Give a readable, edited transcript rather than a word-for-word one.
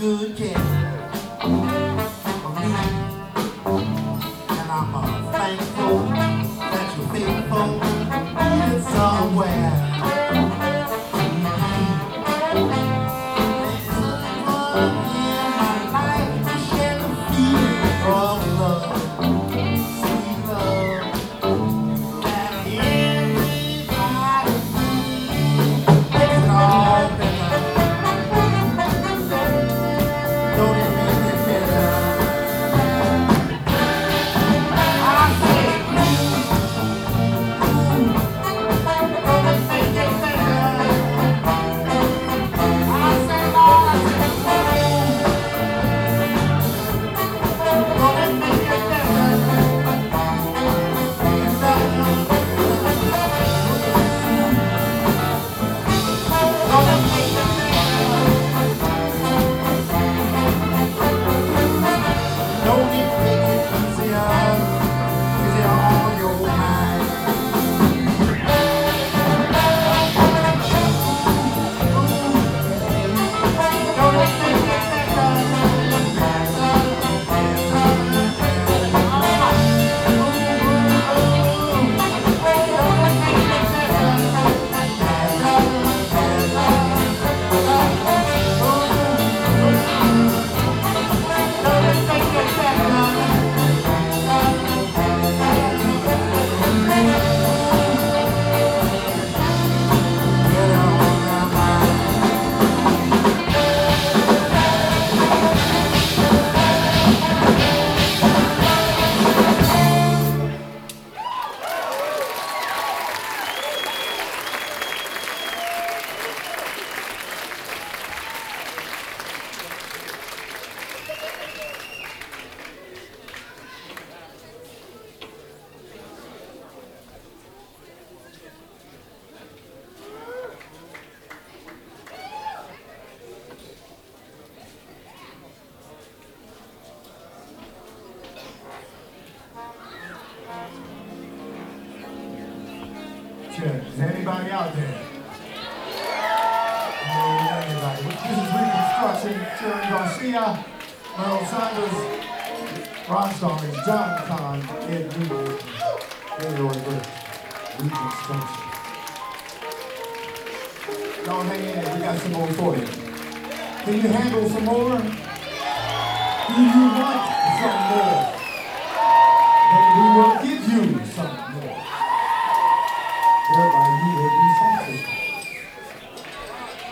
good cat for me, and I'm thankful that you're faithful even somewhere. There's someone in my life to share the feeling of love, sweet love, that everybody makes it all better. Don't it make it better? I say, don't it make it better? I say, Lord, I say, don't it make it better? Don't it make it better? Don't it make it easier on your mind? Don't it make it Is anybody out there? Anybody? This is Reconstruction. Jerry Garcia, Merle Sanders, Ron Stallings, John Kahn, Ed Newman, Leroy Burke. Reconstruction. Y'all hang in there. We got some more for you. Can you handle some more? Do you want some more? Then we will give you some more. Whereby you will be satisfied.